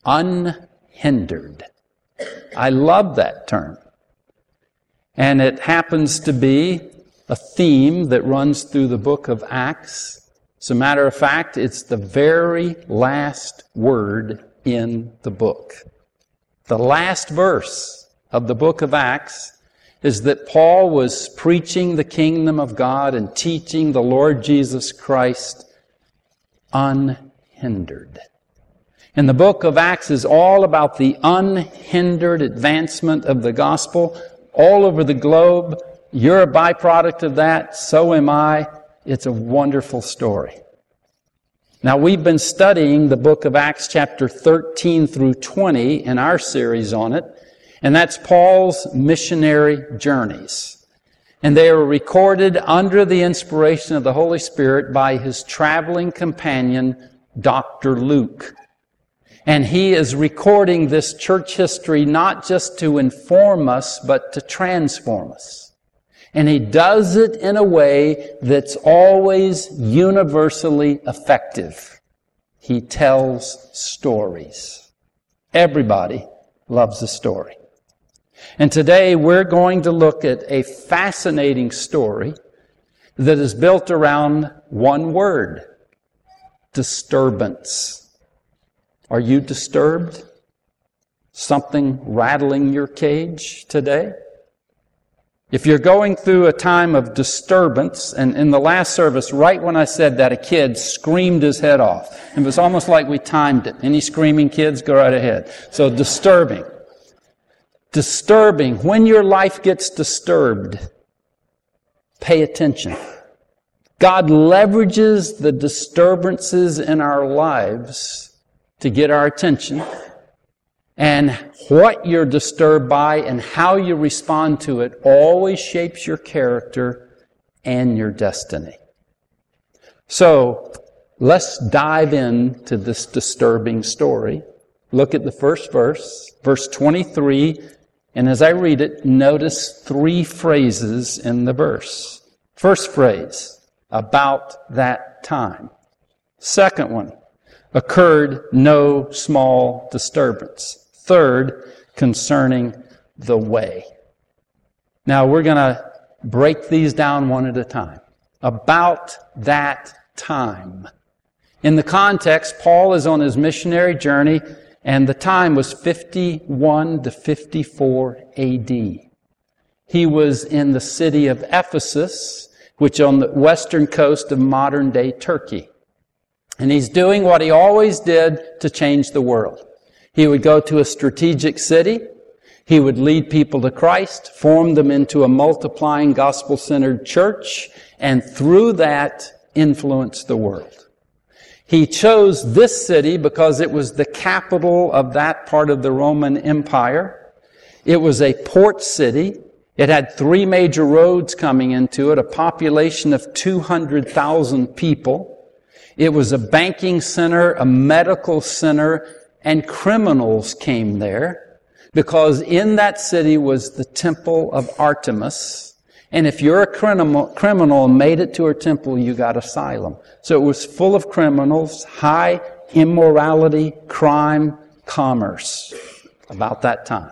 Unhindered. I love that term. And it happens to be a theme that runs through the book of Acts. As a matter of fact, it's the very last word in the book. The last verse of the book of Acts is that Paul was preaching the kingdom of God and teaching the Lord Jesus Christ unhindered. And the book of Acts is all about the unhindered advancement of the gospel all over the globe. You're a byproduct of that. So am I. It's a wonderful story. Now, we've been studying the book of Acts chapter 13 through 20 in our series on it. And that's Paul's missionary journeys. And they are recorded under the inspiration of the Holy Spirit by his traveling companion, Dr. Luke. And he is recording this church history not just to inform us, but to transform us. And he does it in a way that's always universally effective. He tells stories. Everybody loves a story. And today we're going to look at a fascinating story that is built around one word: disturbance. Are you disturbed? Something rattling your cage today? If you're going through a time of disturbance, and in the last service, right when I said that, a kid screamed his head off. It was almost like we timed it. Any screaming kids, go right ahead. So disturbing. Disturbing. When your life gets disturbed, pay attention. God leverages the disturbances in our lives to get our attention. And what you're disturbed by and how you respond to it always shapes your character and your destiny. So, let's dive into this disturbing story. Look at the first verse, verse 23. And as I read it, notice three phrases in the verse. First phrase, about that time. Second one, occurred no small disturbance. Third, concerning the way. Now we're going to break these down one at a time. About that time. In the context, Paul is on his missionary journey, and the time was 51 to 54 AD. He was in the city of Ephesus, which on the western coast of modern-day Turkey. And he's doing what he always did to change the world. He would go to a strategic city. He would lead people to Christ, form them into a multiplying gospel-centered church, and through that, influence the world. He chose this city because it was the capital of that part of the Roman Empire. It was a port city. It had 3 major roads coming into it, a population of 200,000 people. It was a banking center, a medical center, and criminals came there because in that city was the temple of Artemis. And if you're a criminal and made it to her temple, you got asylum. So it was full of criminals, high immorality, crime, commerce. About that time.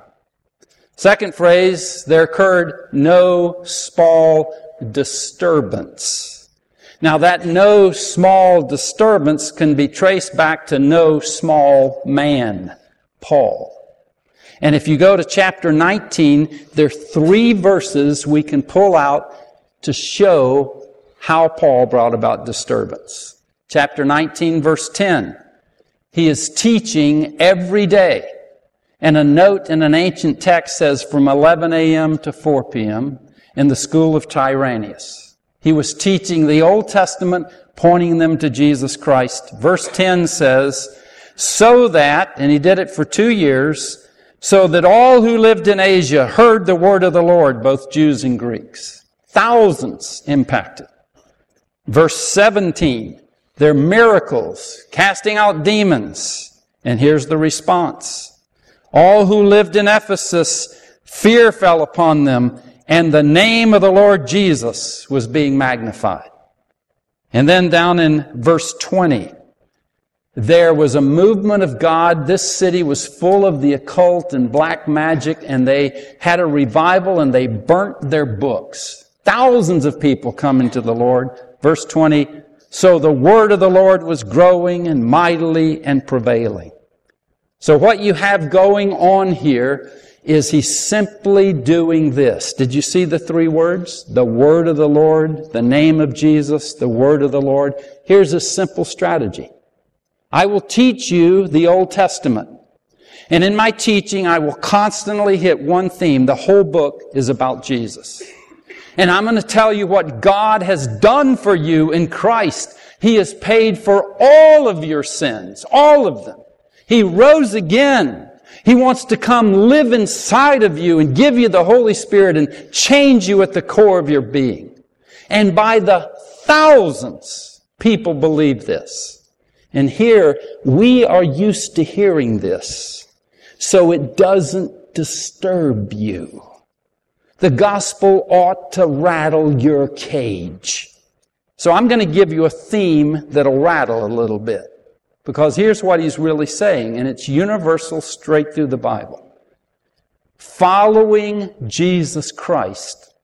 Second phrase, there occurred no small disturbance. Now that no small disturbance can be traced back to no small man, Paul. And if you go to chapter 19, there are 3 verses we can pull out to show how Paul brought about disturbance. Chapter 19, verse 10. He is teaching every day. And a note in an ancient text says from 11 a.m. to 4 p.m. in the school of Tyrannus. He was teaching the Old Testament, pointing them to Jesus Christ. Verse 10 says, so that, and he did it for 2 years, so that all who lived in Asia heard the word of the Lord, both Jews and Greeks. Thousands impacted. Verse 17, their miracles, casting out demons. And here's the response. All who lived in Ephesus, fear fell upon them, and the name of the Lord Jesus was being magnified. And then down in verse 20, There was a movement of God. This city was full of the occult and black magic, and they had a revival and they burnt their books. Thousands of people coming to the Lord. Verse 20, so the word of the Lord was growing and mightily and prevailing. So what you have going on here is he's simply doing this. Did you see the three words? The word of the Lord, the name of Jesus, the word of the Lord. Here's a simple strategy. I will teach you the Old Testament. And in my teaching, I will constantly hit one theme. The whole book is about Jesus. And I'm going to tell you what God has done for you in Christ. He has paid for all of your sins, all of them. He rose again. He wants to come live inside of you and give you the Holy Spirit and change you at the core of your being. And by the thousands, people believe this. And here, we are used to hearing this, so it doesn't disturb you. The gospel ought to rattle your cage. So I'm going to give you a theme that'll rattle a little bit, because here's what he's really saying, and it's universal straight through the Bible. Following Jesus Christ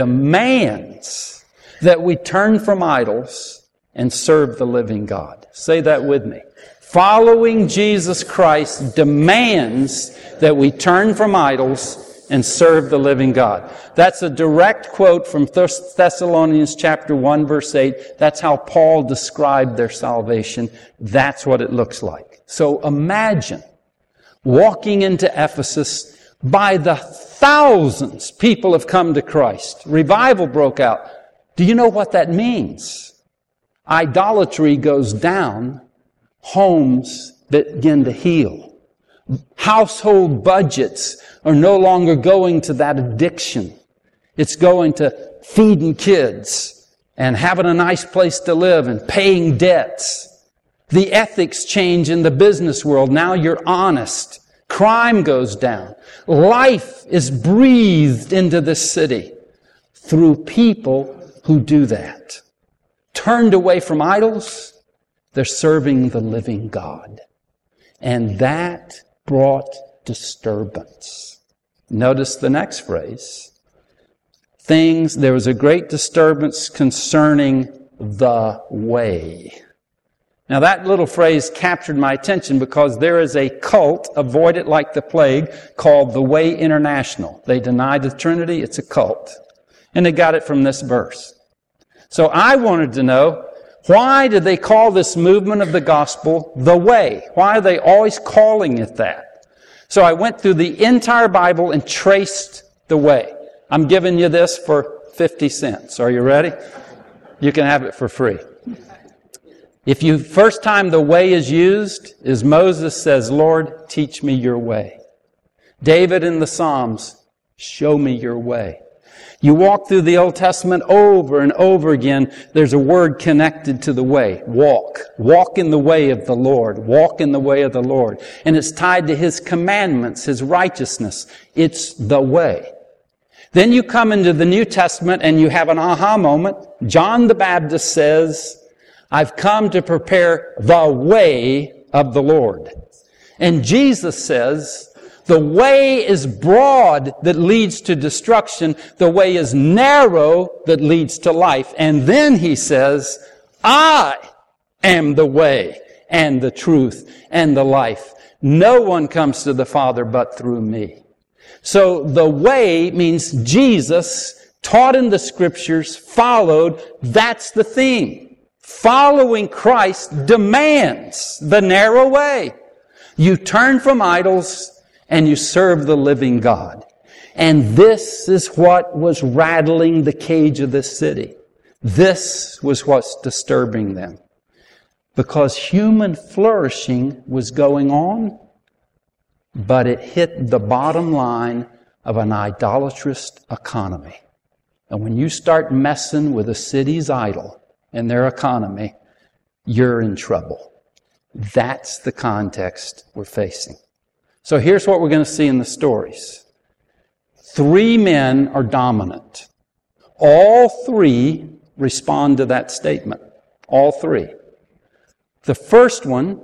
demands that we turn from idols and serve the living God. Say that with me. Following Jesus Christ demands that we turn from idols and serve the living God. That's a direct quote from Thessalonians chapter 1, verse 8. That's how Paul described their salvation. That's what it looks like. So imagine walking into Ephesus. By the thousands, people have come to Christ. Revival broke out. Do you know what that means? Idolatry goes down. Homes begin to heal. Household budgets are no longer going to that addiction. It's going to feeding kids and having a nice place to live and paying debts. The ethics change in the business world. Now you're honest. Crime goes down. Life is breathed into this city through people who do that. Turned away from idols, they're serving the living God. And that brought disturbance. Notice the next phrase. There was a great disturbance concerning the way. Now that little phrase captured my attention because there is a cult, avoid it like the plague, called the Way International. They deny the Trinity, it's a cult. And they got it from this verse. So I wanted to know, why do they call this movement of the gospel the way? Why are they always calling it that? So I went through the entire Bible and traced the way. I'm giving you this for 50 cents. Are you ready? You can have it for free. First time the way is used is Moses says, Lord, teach me your way. David in the Psalms, show me your way. You walk through the Old Testament over and over again, there's a word connected to the way. Walk. Walk in the way of the Lord. Walk in the way of the Lord. And it's tied to His commandments, His righteousness. It's the way. Then you come into the New Testament and you have an aha moment. John the Baptist says, I've come to prepare the way of the Lord. And Jesus says, the way is broad that leads to destruction. The way is narrow that leads to life. And then he says, I am the way and the truth and the life. No one comes to the Father but through me. So the way means Jesus, taught in the Scriptures, followed. That's the theme. Following Christ demands the narrow way. You turn from idols and you serve the living God. And this is what was rattling the cage of this city. This was what's disturbing them. Because human flourishing was going on, but it hit the bottom line of an idolatrous economy. And when you start messing with a city's idol and their economy, you're in trouble. That's the context we're facing. So here's what we're going to see in the stories. 3 men are dominant. All 3 respond to that statement. All 3. The first one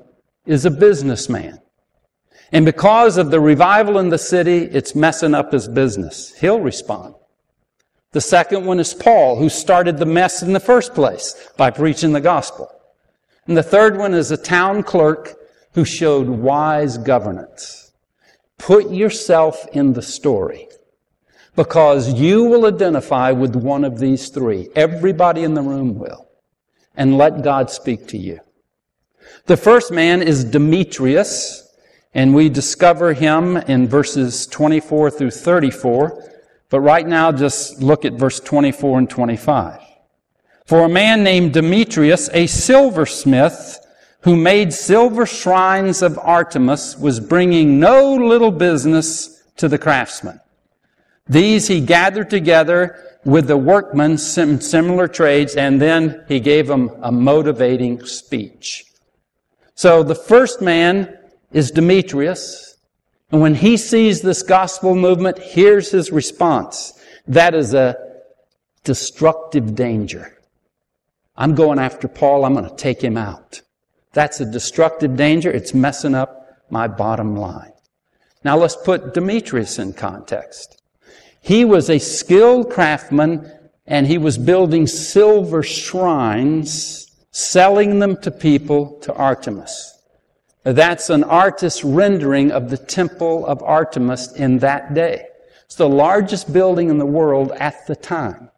is a businessman. And because of the revival in the city, it's messing up his business. He'll respond. The second one is Paul, who started the mess in the first place by preaching the gospel. And the third one is a town clerk who showed wise governance. Put yourself in the story, because you will identify with one of these three. Everybody in the room will. And let God speak to you. The first man is Demetrius, and we discover him in verses 24 through 34. But right now, just look at verse 24 and 25. For a man named Demetrius, a silversmith, who made silver shrines of Artemis, was bringing no little business to the craftsmen. These he gathered together with the workmen, similar trades, and then he gave them a motivating speech. So the first man is Demetrius. And when he sees this gospel movement, here's his response. That is a destructive danger. I'm going after Paul. I'm going to take him out. That's a destructive danger. It's messing up my bottom line. Now let's put Demetrius in context. He was a skilled craftsman, and he was building silver shrines, selling them to people, to Artemis. That's an artist's rendering of the temple of Artemis in that day. It's the largest building in the world at the time.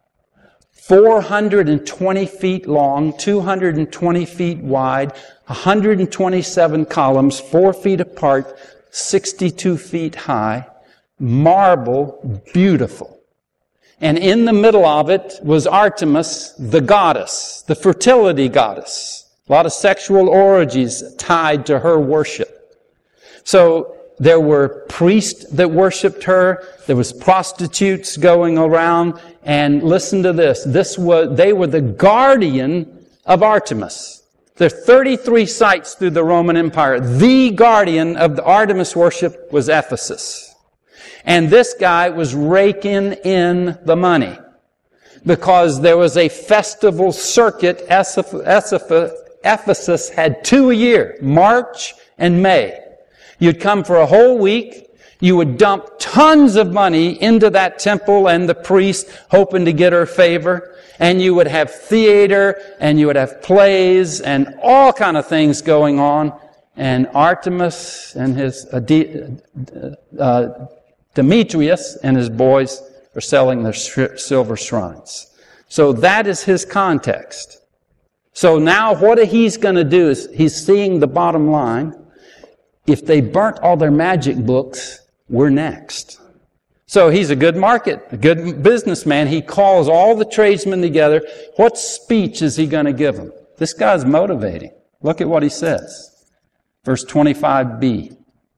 420 feet long, 220 feet wide, 127 columns, 4 feet apart, 62 feet high, marble, beautiful. And in the middle of it was Artemis, the goddess, the fertility goddess. A lot of sexual orgies tied to her worship. So there were priests that worshiped her. There was prostitutes going around. And listen to this. They were the guardian of Artemis. There are 33 sites through the Roman Empire. The guardian of the Artemis worship was Ephesus. And this guy was raking in the money, because there was a festival circuit. Ephesus had 2 a year, March and May. You'd come for a whole week. You would dump tons of money into that temple and the priest, hoping to get her favor. And you would have theater, and you would have plays, and all kind of things going on. And Artemis and his Demetrius and his boys are selling their silver shrines. So that is his context. So now what he's going to do is he's seeing the bottom line. If they burnt all their magic books, we're next. So he's a good businessman. He calls all the tradesmen together. What speech is he going to give them? This guy's motivating. Look at what he says. Verse 25b.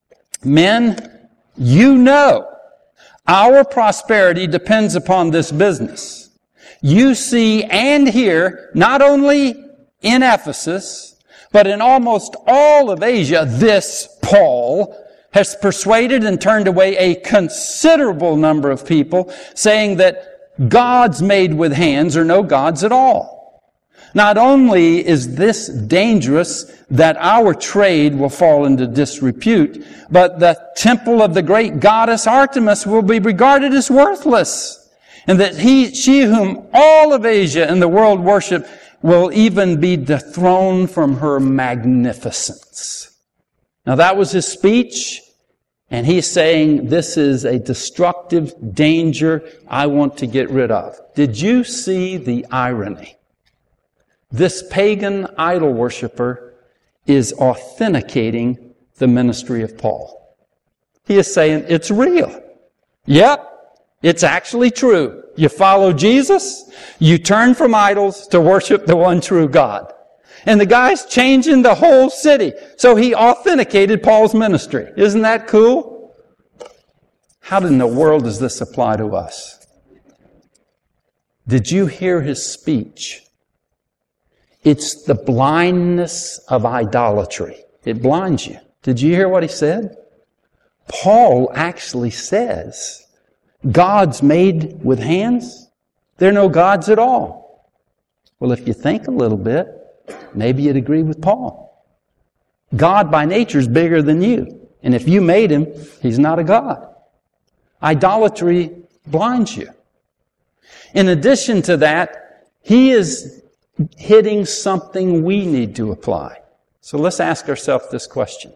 Men, you know our prosperity depends upon this business. You see and hear, not only in Ephesus, but in almost all of Asia, this Paul has persuaded and turned away a considerable number of people, saying that gods made with hands are no gods at all. Not only is this dangerous that our trade will fall into disrepute, but the temple of the great goddess Artemis will be regarded as worthless, and that she whom all of Asia and the world worship will even be dethroned from her magnificence. Now that was his speech, and he's saying this is a destructive danger I want to get rid of. Did you see the irony? This pagan idol worshiper is authenticating the ministry of Paul. He is saying it's real. Yep. It's actually true. You follow Jesus, you turn from idols to worship the one true God. And the guy's changing the whole city. So he authenticated Paul's ministry. Isn't that cool? How in the world does this apply to us? Did you hear his speech? It's the blindness of idolatry. It blinds you. Did you hear what he said? Paul actually says, gods made with hands, they're no gods at all. Well, if you think a little bit, maybe you'd agree with Paul. God by nature is bigger than you. And if you made him, he's not a God. Idolatry blinds you. In addition to that, he is hitting something we need to apply. So let's ask ourselves this question.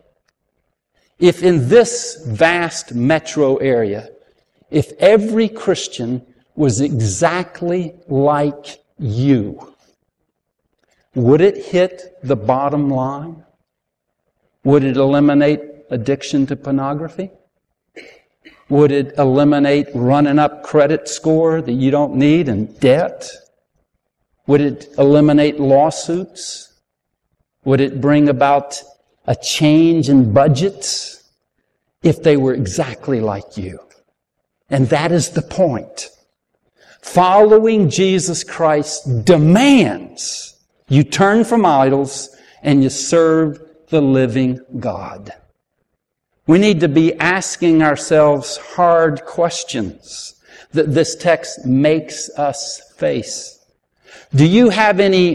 If in this vast metro area, if every Christian was exactly like you, would it hit the bottom line? Would it eliminate addiction to pornography? Would it eliminate running up credit score that you don't need and debt? Would it eliminate lawsuits? Would it bring about a change in budgets if they were exactly like you? And that is the point. Following Jesus Christ demands you turn from idols and you serve the living God. We need to be asking ourselves hard questions that this text makes us face. Do you have any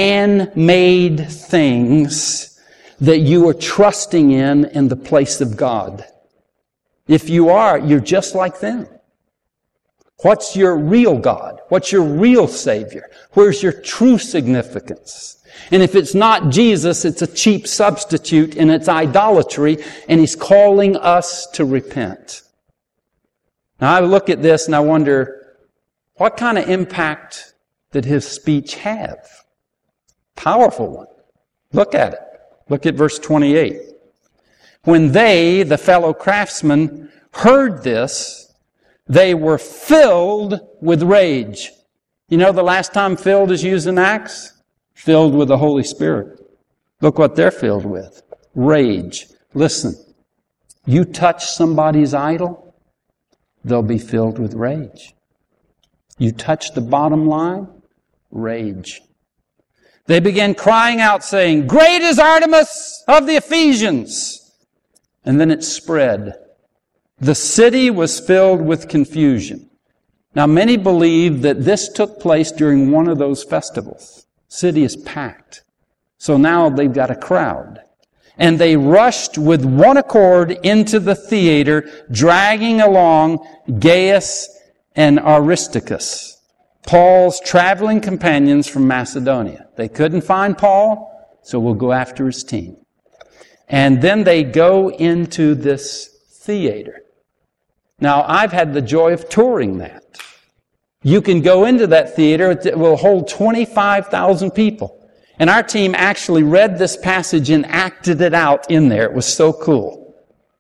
man-made things that you are trusting in the place of God? If you are, you're just like them. What's your real God? What's your real Savior? Where's your true significance? And if it's not Jesus, it's a cheap substitute and it's idolatry, and He's calling us to repent. Now I look at this and I wonder, what kind of impact did His speech have? Powerful one. Look at it. Look at verse 28. When they, the fellow craftsmen, heard this, they were filled with rage. You know the last time filled is used in Acts? Filled with the Holy Spirit. Look what they're filled with. Rage. Listen, you touch somebody's idol, they'll be filled with rage. You touch the bottom line, rage. They began crying out saying, "Great is Artemis of the Ephesians!" And then it spread. The city was filled with confusion. Now many believe that this took place during one of those festivals. City is packed. So now they've got a crowd. And they rushed with one accord into the theater, dragging along Gaius and Aristarchus, Paul's traveling companions from Macedonia. They couldn't find Paul, so we'll go after his team. And then they go into this theater. Now, I've had the joy of touring that. You can go into that theater. It will hold 25,000 people. And our team actually read this passage and acted it out in there. It was so cool.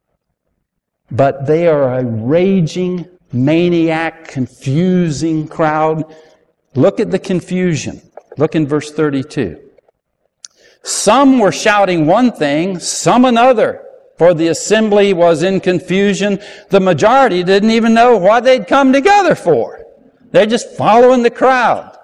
But they are a raging, maniac, confusing crowd. Look at the confusion. Look in verse 32. Some were shouting one thing, some another, for the assembly was in confusion. The majority didn't even know what they'd come together for. They're just following the crowd.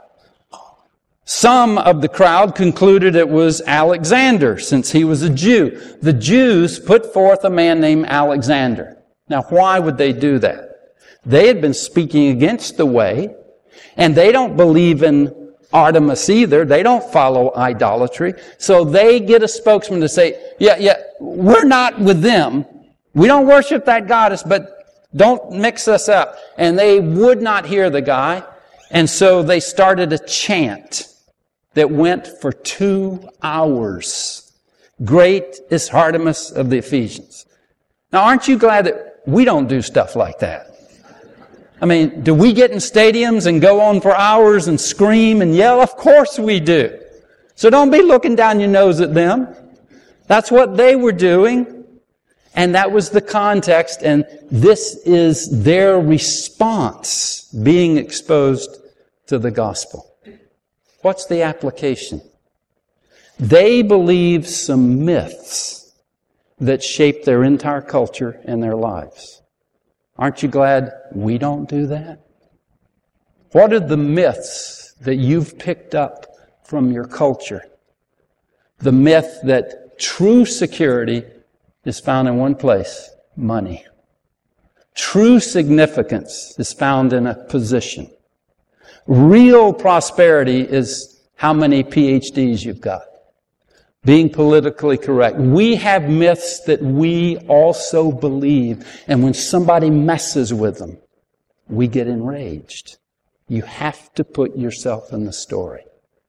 Some of the crowd concluded it was Alexander, since he was a Jew. The Jews put forth a man named Alexander. Now, why would they do that? They had been speaking against the way, and they don't believe in Artemis either. They don't follow idolatry. So they get a spokesman to say, yeah, we're not with them. We don't worship that goddess, but don't mix us up. And they would not hear the guy. And so they started a chant that went for 2 hours. Great is Artemis of the Ephesians. Now, aren't you glad that we don't do stuff like that? I mean, do we get in stadiums and go on for hours and scream and yell? Of course we do. So don't be looking down your nose at them. That's what they were doing. And that was the context, and this is their response being exposed to the gospel. What's the application? They believe some myths that shape their entire culture and their lives. Aren't you glad we don't do that? What are the myths that you've picked up from your culture? The myth that true security is found in one place, money. True significance is found in a position. Real prosperity is how many PhDs you've got. being politically correct. We have myths that we also believe. And when somebody messes with them, we get enraged. You have to put yourself in the story.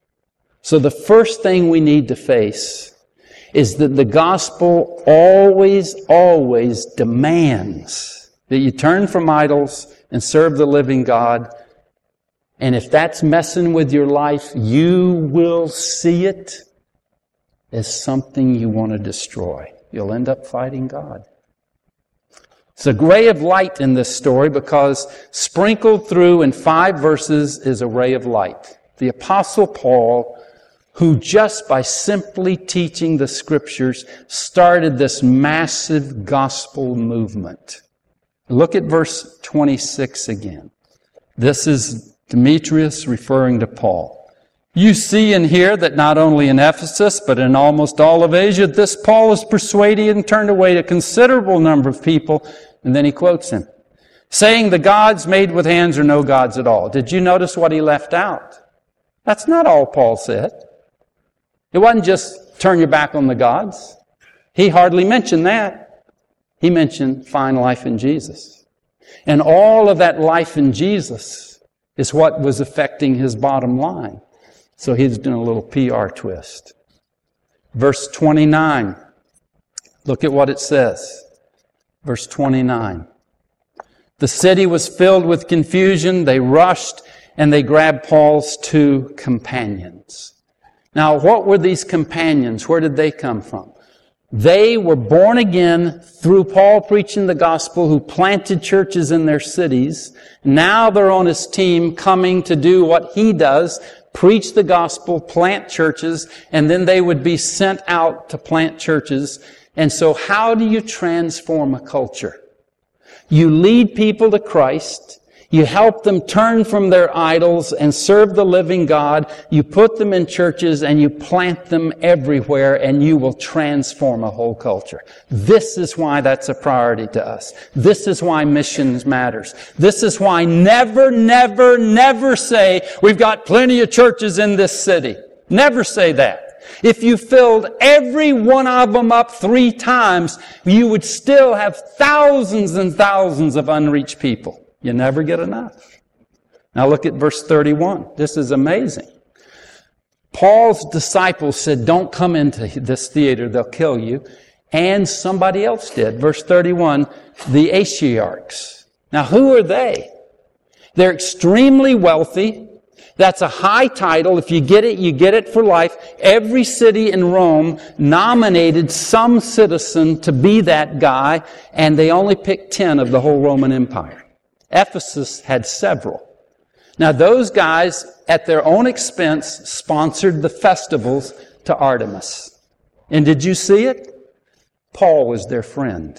So the first thing we need to face is that the gospel always, always demands that you turn from idols and serve the living God. And if that's messing with your life, you will see it as something you want to destroy. You'll end up fighting God. It's a ray of light in this story because sprinkled through in 5 verses is a ray of light. The Apostle Paul, who just by simply teaching the Scriptures started this massive gospel movement. Look at verse 26 again. This is Demetrius referring to Paul. You see and hear that not only in Ephesus, but in almost all of Asia, this Paul has persuaded and turned away a considerable number of people. And then he quotes him, saying the gods made with hands are no gods at all. Did you notice what he left out? That's not all Paul said. It wasn't just turn your back on the gods. He hardly mentioned that. He mentioned find life in Jesus. And all of that life in Jesus is what was affecting his bottom line. So he's doing a little PR twist. Verse 29. Look at what it says. Verse 29. The city was filled with confusion. They rushed and they grabbed Paul's 2 companions. Now, what were these companions? Where did they come from? They were born again through Paul preaching the gospel, who planted churches in their cities. Now they're on his team coming to do what he does, preach the gospel, plant churches, and then they would be sent out to plant churches. And so how do you transform a culture? You lead people to Christ. You help them turn from their idols and serve the living God. You put them in churches and you plant them everywhere, and you will transform a whole culture. This is why that's a priority to us. This is why missions matters. This is why never, never, never say, we've got plenty of churches in this city. Never say that. If you filled every one of them up 3 times, you would still have thousands and thousands of unreached people. You never get enough. Now look at verse 31. This is amazing. Paul's disciples said, don't come into this theater, they'll kill you. And somebody else did. Verse 31, the Asiarchs. Now who are they? They're extremely wealthy. That's a high title. If you get it, you get it for life. Every city in Rome nominated some citizen to be that guy, and they only picked 10 of the whole Roman Empire. Ephesus had several. Now those guys, at their own expense, sponsored the festivals to Artemis. And did you see it? Paul was their friend.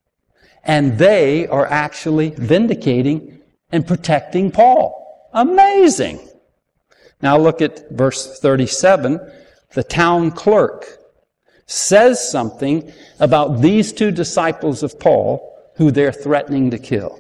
And they are actually vindicating and protecting Paul. Amazing! Now look at verse 37. The town clerk says something about these 2 disciples of Paul who they're threatening to kill.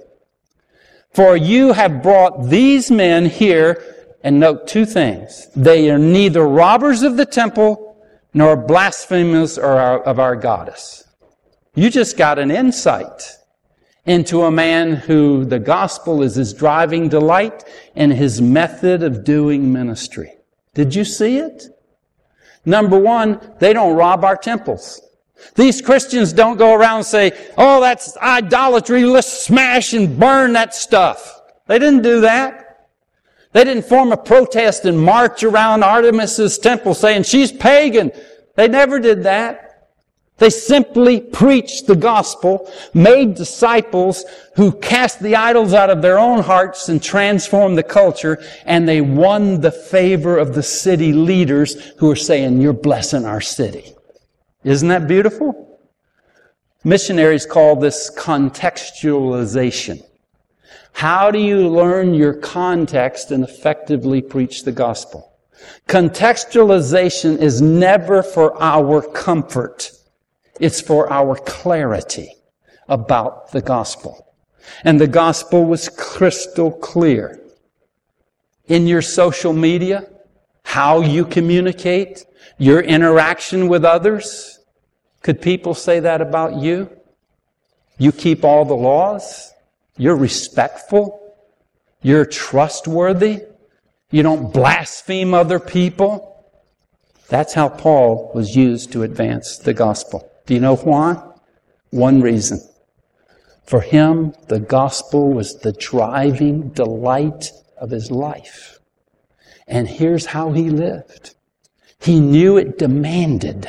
For you have brought these men here, and note 2 things. They are neither robbers of the temple nor blasphemers of our goddess. You just got an insight into a man who the gospel is his driving delight and his method of doing ministry. Did you see it? Number 1, they don't rob our temples. These Christians don't go around and say, oh, that's idolatry, let's smash and burn that stuff. They didn't do that. They didn't form a protest and march around Artemis's temple saying, she's pagan. They never did that. They simply preached the gospel, made disciples who cast the idols out of their own hearts and transformed the culture, and they won the favor of the city leaders who are saying, you're blessing our city. Isn't that beautiful? Missionaries call this contextualization. How do you learn your context and effectively preach the gospel? Contextualization is never for our comfort. It's for our clarity about the gospel. And the gospel was crystal clear. In your social media, how you communicate, your interaction with others. Could people say that about you? You keep all the laws. You're respectful. You're trustworthy. You don't blaspheme other people. That's how Paul was used to advance the gospel. Do you know why? One reason. For him, the gospel was the driving delight of his life. And here's how he lived. He knew it demanded,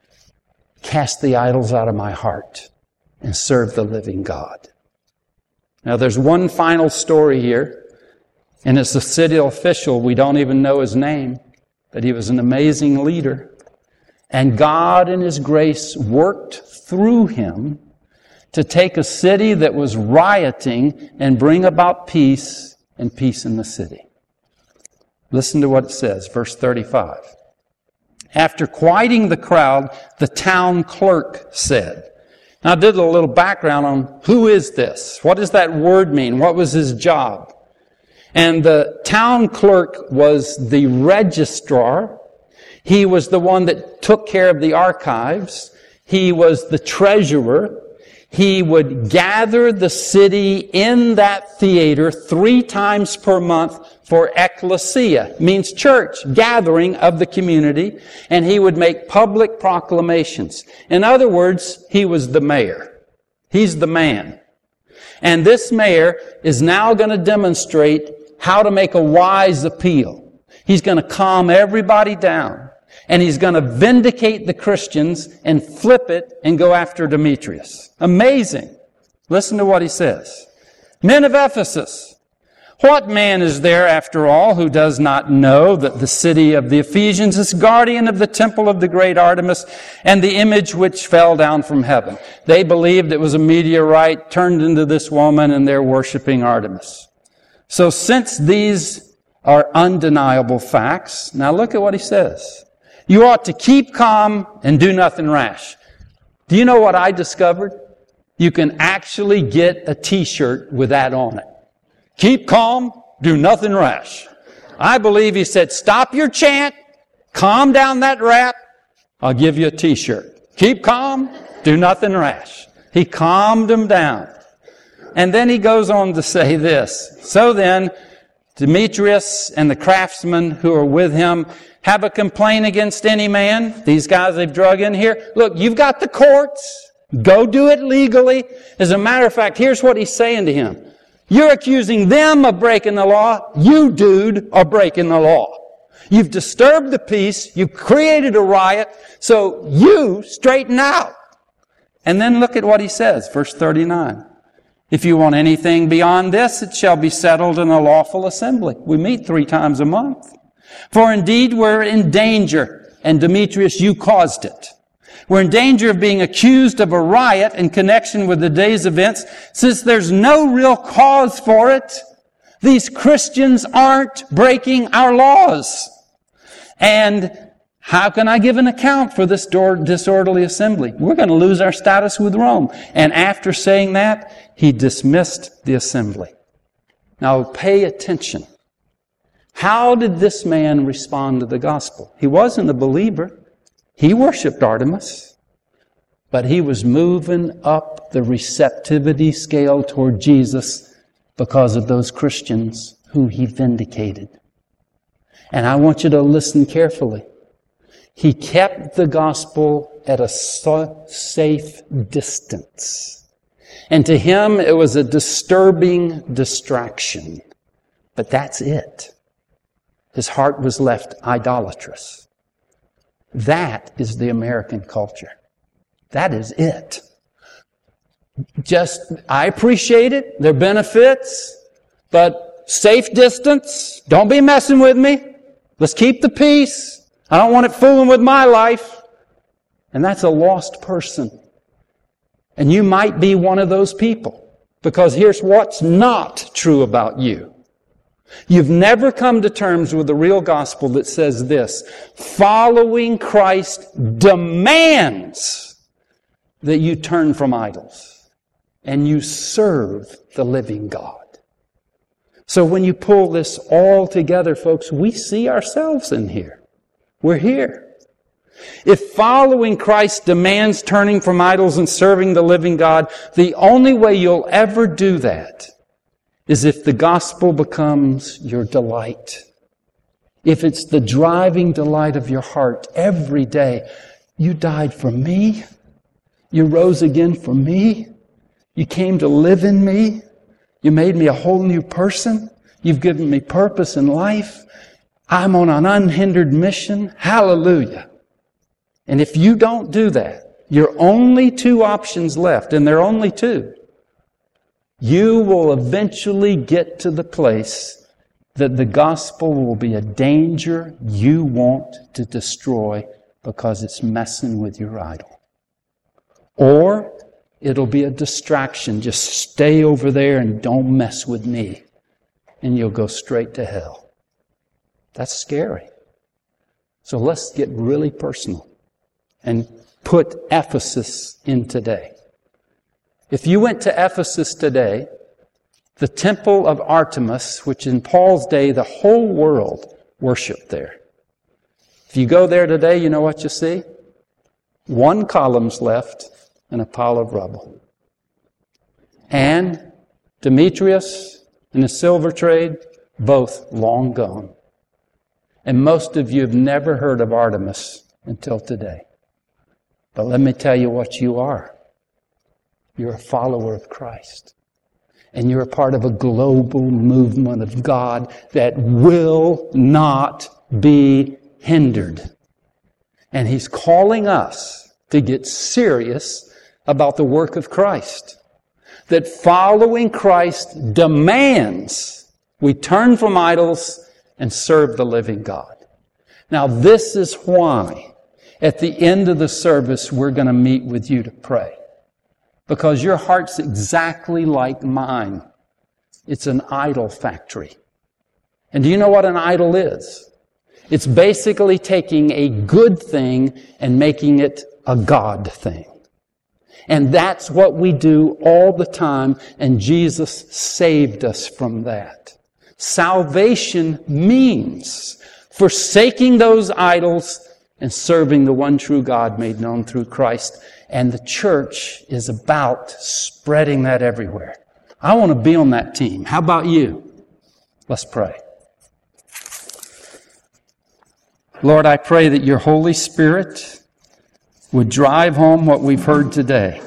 cast the idols out of my heart and serve the living God. Now there's one final story here, and it's a city official. We don't even know his name, but he was an amazing leader. And God in His grace worked through him to take a city that was rioting and bring about peace and peace in the city. Listen to what it says, verse 35. After quieting the crowd, the town clerk said. Now I did a little background on who is this? What does that word mean? What was his job? And the town clerk was the registrar. He was the one that took care of the archives. He was the treasurer. He would gather the city in that theater 3 times per month for ecclesia, means church, gathering of the community, and he would make public proclamations. In other words, he was the mayor. He's the man. And this mayor is now going to demonstrate how to make a wise appeal. He's going to calm everybody down, and he's going to vindicate the Christians and flip it and go after Demetrius. Amazing. Listen to what he says. Men of Ephesus, what man is there, after all, who does not know that the city of the Ephesians is guardian of the temple of the great Artemis and the image which fell down from heaven? They believed it was a meteorite turned into this woman, and they're worshiping Artemis. So since these are undeniable facts, now look at what he says. You ought to keep calm and do nothing rash. Do you know what I discovered? You can actually get a t-shirt with that on it. Keep calm, do nothing rash. I believe he said, stop your chant, calm down that rap, I'll give you a t-shirt. Keep calm, do nothing rash. He calmed them down. And then he goes on to say this. So then, Demetrius and the craftsmen who are with him have a complaint against any man. These guys they've drug in here. Look, you've got the courts. Go do it legally. As a matter of fact, here's what he's saying to him. You're accusing them of breaking the law. You, dude, are breaking the law. You've disturbed the peace. You've created a riot. So you straighten out. And then look at what he says, verse 39. If you want anything beyond this, it shall be settled in a lawful assembly. We meet 3 times a month. For indeed we're in danger, and Demetrius, you caused it. We're in danger of being accused of a riot in connection with the day's events, since there's no real cause for it. These Christians aren't breaking our laws. And how can I give an account for this disorderly assembly? We're going to lose our status with Rome. And after saying that, he dismissed the assembly. Now pay attention. How did this man respond to the gospel? He wasn't a believer. He worshiped Artemis. But he was moving up the receptivity scale toward Jesus because of those Christians who he vindicated. And I want you to listen carefully. He kept the gospel at a safe distance. And to him, it was a disturbing distraction. But that's it. His heart was left idolatrous. That is the American culture. That is it. I appreciate it. There are benefits. But safe distance. Don't be messing with me. Let's keep the peace. I don't want it fooling with my life. And that's a lost person. And you might be one of those people. Because here's what's not true about you. You've never come to terms with the real gospel that says this. Following Christ demands that you turn from idols and you serve the living God. So when you pull this all together, folks, we see ourselves in here. We're here. If following Christ demands turning from idols and serving the living God, the only way you'll ever do that is if the gospel becomes your delight. If it's the driving delight of your heart every day. You died for me. You rose again for me. You came to live in me. You made me a whole new person. You've given me purpose in life. I'm on an unhindered mission. Hallelujah. And if you don't do that, your only two options left, and there are only two, you will eventually get to the place that the gospel will be a danger you want to destroy because it's messing with your idol. Or it'll be a distraction. Just stay over there and don't mess with me. And you'll go straight to hell. That's scary. So let's get really personal and put Ephesus in today. If you went to Ephesus today, the temple of Artemis, which in Paul's day the whole world worshiped there. If you go there today, you know what you see? One column's left and a pile of rubble. And Demetrius and the silver trade, both long gone. And most of you have never heard of Artemis until today. But let me tell you what you are. You're a follower of Christ. And you're a part of a global movement of God that will not be hindered. And He's calling us to get serious about the work of Christ. That following Christ demands we turn from idols and serve the living God. Now this is why at the end of the service we're going to meet with you to pray. Because your heart's exactly like mine. It's an idol factory. And do you know what an idol is? It's basically taking a good thing and making it a God thing. And that's what we do all the time, and Jesus saved us from that. Salvation means forsaking those idols and serving the one true God made known through Christ. And the church is about spreading that everywhere. I want to be on that team. How about you? Let's pray. Lord, I pray that your Holy Spirit would drive home what we've heard today.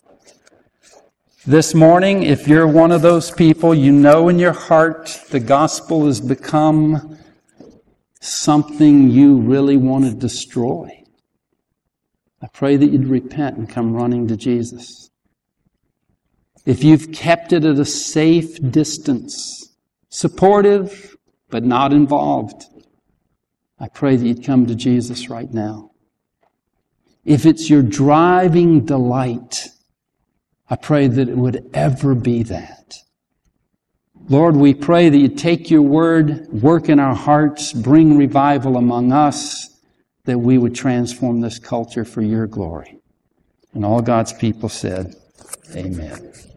This morning, if you're one of those people, you know in your heart the gospel has become something you really want to destroy. I pray that you'd repent and come running to Jesus. If you've kept it at a safe distance, supportive but not involved, I pray that you'd come to Jesus right now. If it's your driving delight, I pray that it would ever be that. Lord, we pray that you take your word, work in our hearts, bring revival among us, that we would transform this culture for your glory. And all God's people said, amen.